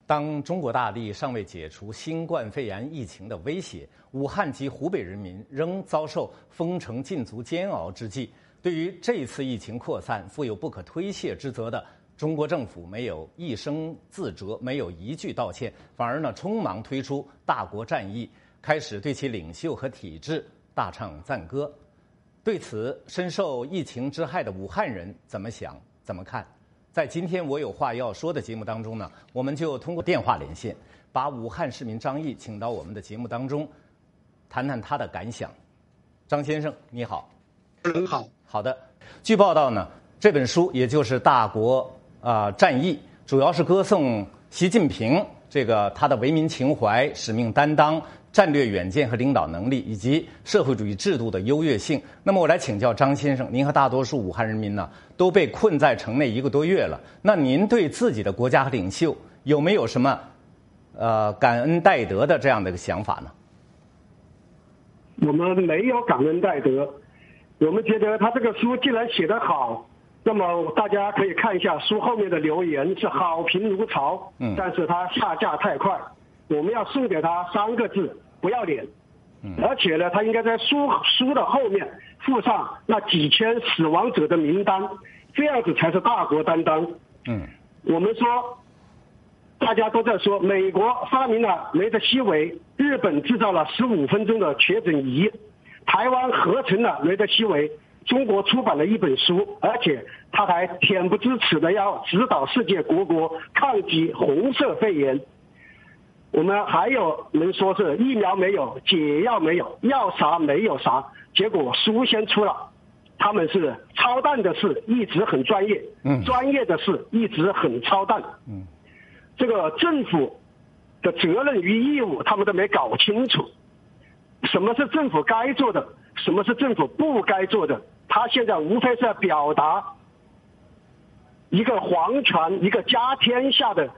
当中国大地尚未解除新冠肺炎疫情的威胁，武汉及湖北人民仍遭受封城禁足煎熬之际，对于这次疫情扩散负有不可推卸之责的中国政府，没有一声自责，没有一句道歉，反而匆忙推出大国战役，开始对其领袖和体制大唱赞歌。对此，深受疫情之害的武汉人怎么想、怎么看？在今天我有话要说的节目当中呢，我们就通过电话连线，把武汉市民张毅请到我们的节目当中，谈谈他的感想。张先生，你好。 好。 好的。据报道呢，这本书也就是《大国战役》，主要是歌颂习近平他的为民情怀、使命担当、战略远见和领导能力，以及社会主义制度的优越性。那么我来请教张先生，您和大多数武汉人民呢都被困在城内1个多月了，那您对自己的国家和领袖有没有什么感恩戴德的这样的一个想法呢？ 我们没有感恩戴德，我们觉得他这个书既然写得好，那么大家可以看一下书后面的留言是好评如潮，但是他下架太快，我们要送给他3个字：不要脸。而且呢，他应该在书的后面附上那几千死亡者的名单，这样子才是大国担当。我们说，大家都在说，美国发明了雷德西韦，日本制造了15分钟的确诊仪，台湾合成了雷德西韦，中国出版了一本书，而且他还恬不知耻的要指导世界各国抗击红色肺炎。我们还有人说是疫苗没有，解药没有，要啥没有啥，结果书先出了。他们是操蛋的事一直很专业，专业的事一直很操蛋。这个政府的责任与义务他们都没搞清楚，什么是政府该做的，什么是政府不该做的。他现在无非是要表达一个皇权，一个家天下的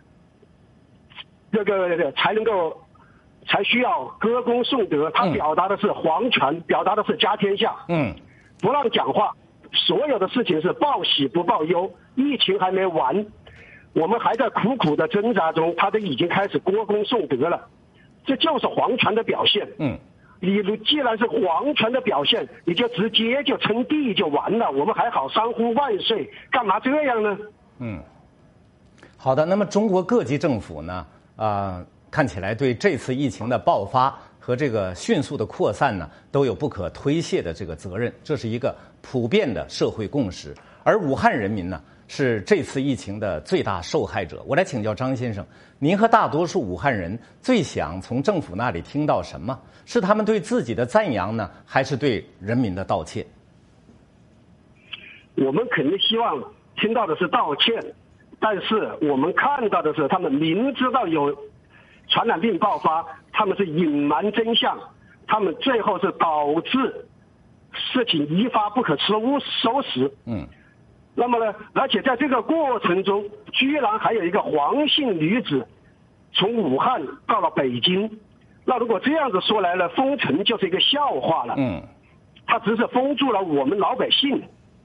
才需要歌功颂德。他表达的是皇权，表达的是家天下。不让讲话，所有的事情是报喜不报忧。疫情还没完，我们还在苦苦的挣扎中，他都已经开始歌功颂德了，这就是皇权的表现。你既然是皇权的表现，你就直接就称帝就完了，我们还好三呼万岁，干嘛这样呢？ 好的。那么中国各级政府呢，看起来对这次疫情的爆发和这个迅速的扩散呢，都有不可推卸的这个责任，这是一个普遍的社会共识。而武汉人民呢，是这次疫情的最大受害者。我来请教张先生，您和大多数武汉人最想从政府那里听到什么？是他们对自己的赞扬呢，还是对人民的道歉？ 我们肯定希望听到的是道歉，但是我们看到的是他们明知道有传染病爆发，他们是隐瞒真相，他们最后是导致事情一发不可收拾。那么呢，而且在这个过程中，居然还有一个黄姓女子从武汉到了北京。那如果这样子说来了，封城就是一个笑话了。他只是封住了我们老百姓。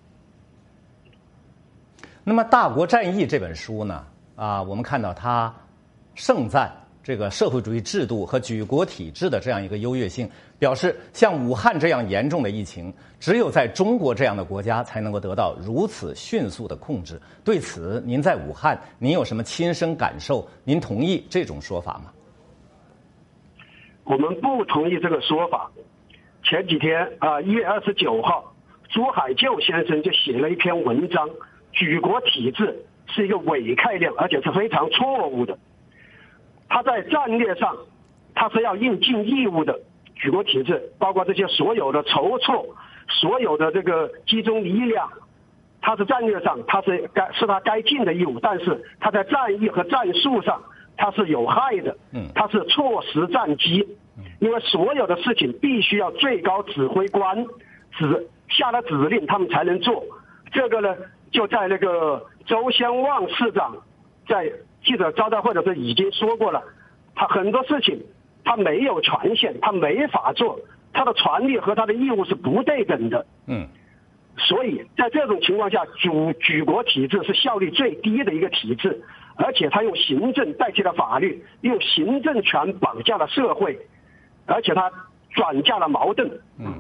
那么《大国战役》这本书呢，我们看到它盛赞这个社会主义制度和举国体制的这样一个优越性，表示像武汉这样严重的疫情，只有在中国这样的国家才能够得到如此迅速的控制。对此，您在武汉，您有什么亲身感受？您同意这种说法吗？ 我们不同意这个说法。前几天1月29号，朱海旧先生就写了一篇文章，举国体制是一个伪概念，而且是非常错误的。他在战略上，他是要应尽义务的。举国体制包括这些所有的筹措，所有的这个集中力量，他是战略上他是他该尽的义务，但是他在战役和战术上他是有害的，他是错失战机。因为所有的事情必须要最高指挥官下了指令他们才能做。这个呢，就在那个周先旺市长在记者招待会的时候已经说过了，他很多事情他没有权限，他没法做，他的权利和他的义务是不对等的。所以在这种情况下，举国体制是效率最低的一个体制。 而且他用行政代替了法律，用行政权绑架了社会，而且他转嫁了矛盾。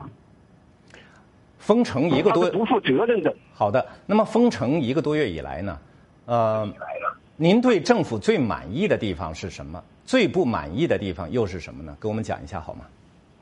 封城一个多月， 不负责任的。 好的，那么封城1个多月以来呢，您对政府最满意的地方是什么？最不满意的地方又是什么呢？给我们讲一下好吗？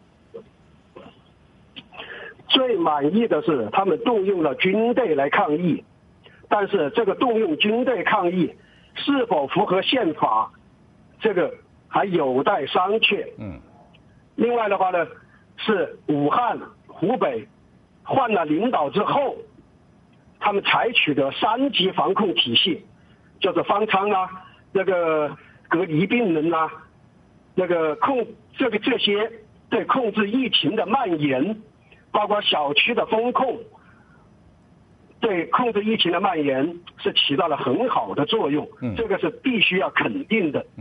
最满意的是他们动用了军队来抗议，但是这个动用军队抗议是否符合宪法，这个还有待商榷。另外的话呢，是武汉、湖北换了领导之后，他们采取的3级防控体系，就是方舱啊，那个隔离病人啊，那个这些对控制疫情的蔓延，包括小区的封控，对控制疫情的蔓延是起到了很好的作用，这个是必须要肯定的。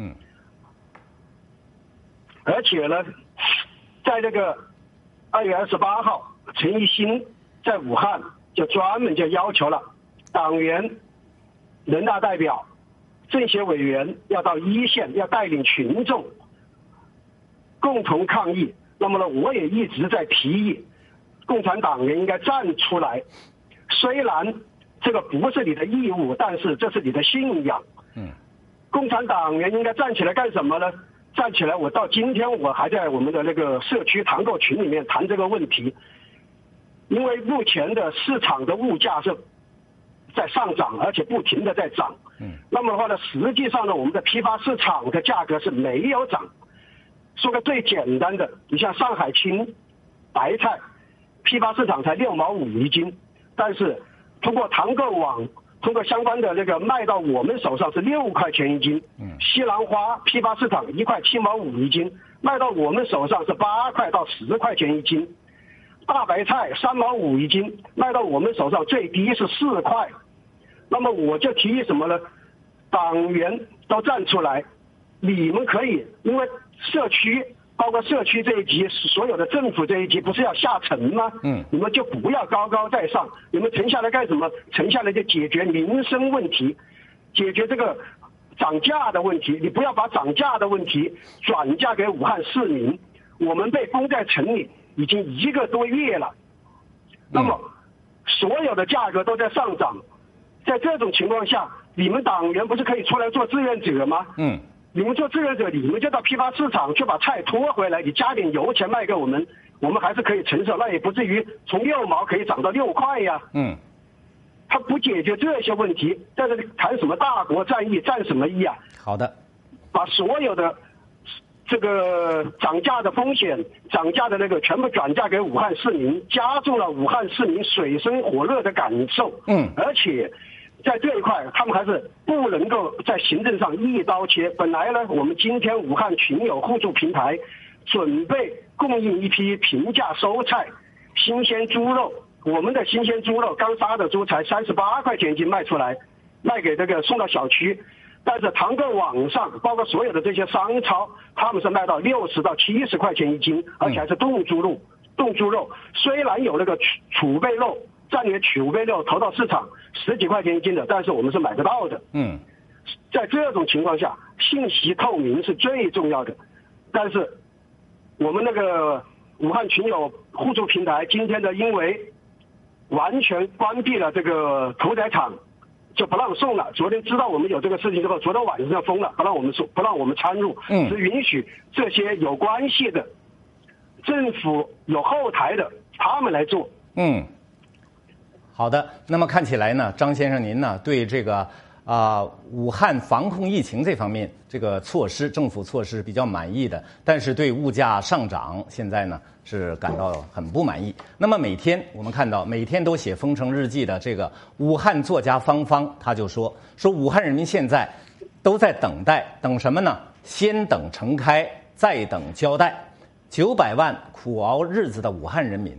而且呢，在这个2月28号，陈一新在武汉就专门就要求了党员、人大代表、政协委员要到一线，要带领群众共同抗疫。那么呢，我也一直在提议，共产党员应该站出来。虽然这个不是你的义务，但是这是你的信仰。共产党员应该站起来干什么呢？站起来，我到今天我还在我们的那个社区团购群里面谈这个问题。因为目前的市场的物价是在上涨，而且不停的在涨。那么的话呢，实际上呢，我们的批发市场的价格是没有涨。说个最简单的，你像上海青白菜，批发市场才6毛5一斤，但是通过团购网，通过相关的那个卖到我们手上是6块钱一斤。西兰花批发市场1块7毛5一斤，卖到我们手上是8块到10块钱一斤。大白菜3毛5一斤，卖到我们手上最低是4块。那么我就提议什么呢？党员都站出来，你们可以，因为社区包括社区这一级，所有的政府这一级不是要下沉吗？你们就不要高高在上，你们沉下来干什么？沉下来就解决民生问题，解决这个涨价的问题。你不要把涨价的问题转嫁给武汉市民。我们被封在城里已经1个多月了，那么所有的价格都在上涨，在这种情况下，你们党员不是可以出来做志愿者吗？你们做志愿者，你们就到批发市场去把菜拖回来，你加点油钱卖给我们，我们还是可以承受，那也不至于从6毛可以涨到6块呀。他不解决这些问题，在这里谈什么大国战役，战什么役啊？ 好的， 把所有的这个涨价的风险、涨价的那个全部转嫁给武汉市民，加重了武汉市民水深火热的感受。而且在这一块，他们还是不能够在行政上一刀切。本来呢，我们今天武汉群友互助平台准备供应一批平价蔬菜、新鲜猪肉。我们的新鲜猪肉刚杀的猪才38块钱一斤卖出来，卖给这个送到小区。但是团购网上，包括所有的这些商超，他们是卖到60到70块钱一斤，而且还是冻猪肉。冻猪肉虽然有那个储备肉，战略储备肉投到市场10几块钱一斤的，但是我们是买得到的。在这种情况下，信息透明是最重要的。但是我们那个武汉群友互助平台今天的因为完全关闭了这个屠宰场，就不让送了。昨天知道我们有这个事情之后，昨天晚上就封了，不让我们送，不让我们参入，只允许这些有关系的政府有后台的他们来做。 好的。那么看起来呢，张先生您呢对这个武汉防控疫情这方面这个措施，政府措施比较满意的，但是对物价上涨现在呢是感到很不满意。那么每天我们看到每天都写封城日记的这个武汉作家方方，他就说武汉人民现在都在等待，等什么呢？先等城开，再等交代。900万苦熬日子的武汉人民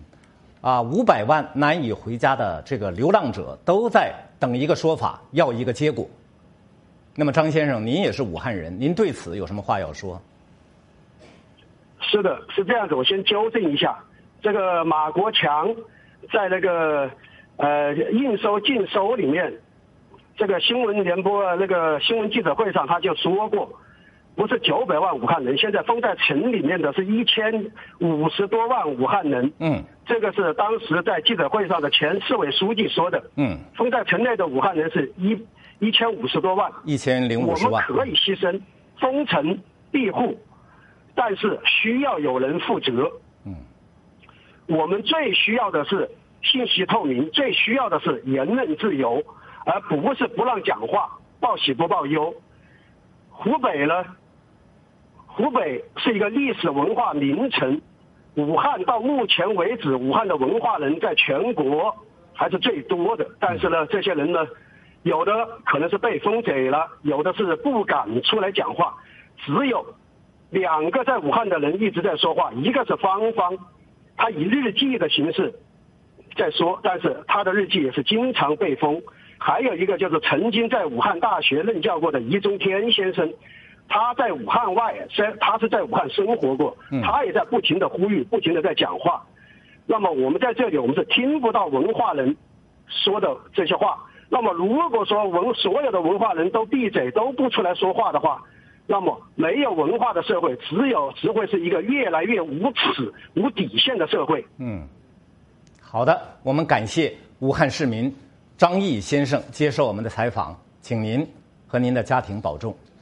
，500万难以回家的这个流浪者都在等一个说法，要一个结果。那么张先生，您也是武汉人，您对此有什么话要说？ 是的，是这样子。我先纠正一下，这个马国强在那个应收尽收里面这个新闻联播那个新闻记者会上他就说过，不是900万武汉人，现在封在城里面的是1050多万武汉人。这个是当时在记者会上的前市委书记说的。封在城内的武汉人是1050多万，1050万。我们可以牺牲封城庇护，但是需要有人负责。我们最需要的是信息透明，最需要的是言论自由，而不是不让讲话，报喜不报忧。湖北呢？湖北是一个历史文化名城，武汉到目前为止，武汉的文化人在全国还是最多的。但是呢，这些人呢，有的可能是被封给了，有的是不敢出来讲话。只有2个在武汉的人一直在说话，一个是方方，他以日记的形式在说，但是他的日记也是经常被封。还有一个就是曾经在武汉大学任教过的易中天先生，他在武汉外，他是在武汉生活过，他也在不停的呼吁，不停的在讲话。那么我们在这里，我们是听不到文化人说的这些话。那么如果说所有的文化人都闭嘴，都不出来说话的话，那么没有文化的社会，只会是一个越来越无耻、无底线的社会。 好的，我们感谢武汉市民张毅先生接受我们的采访，请您和您的家庭保重。